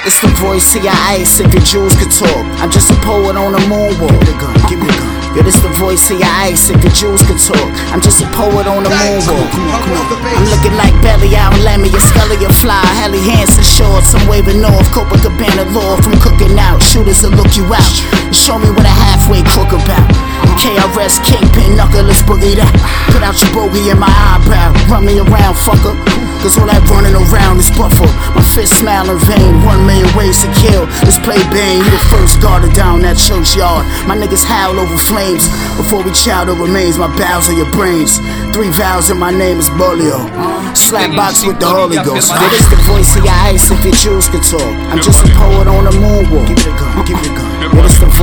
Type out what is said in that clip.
It's the voice of your ice if your Jews could talk. I'm just a poet on the moonwalk. Give me the gun, give me the gun. Yo, this the voice of your ice if your Jews could talk. I'm just a poet on the moonwalk. I'm looking like Belly Out, Lemmy, a Scully, a Fly, Helly Hansen shorts. I'm waving north, Copacabana Law from cooking out. Shooters will look you out and show me what a halfway crook about. KRS, Kingpin, Knuckles, boogie that. Put out your bogey in my eyebrow. Run me around, fucker. Cause all that running around is buffer. My fist smile in vain. 1 million ways to kill. Let's play Bane. You the first guarded down that churchyard. My niggas howl over flames. Before we chow the remains, my bowels are your brains. 3 vowels and my name is Bolio. Slapbox with the Holy Ghost. Yo, this the voice of your ice if your Jews could talk. I'm just a poet on the moonwalk. Give me the gun, give me the gun. Yo, this the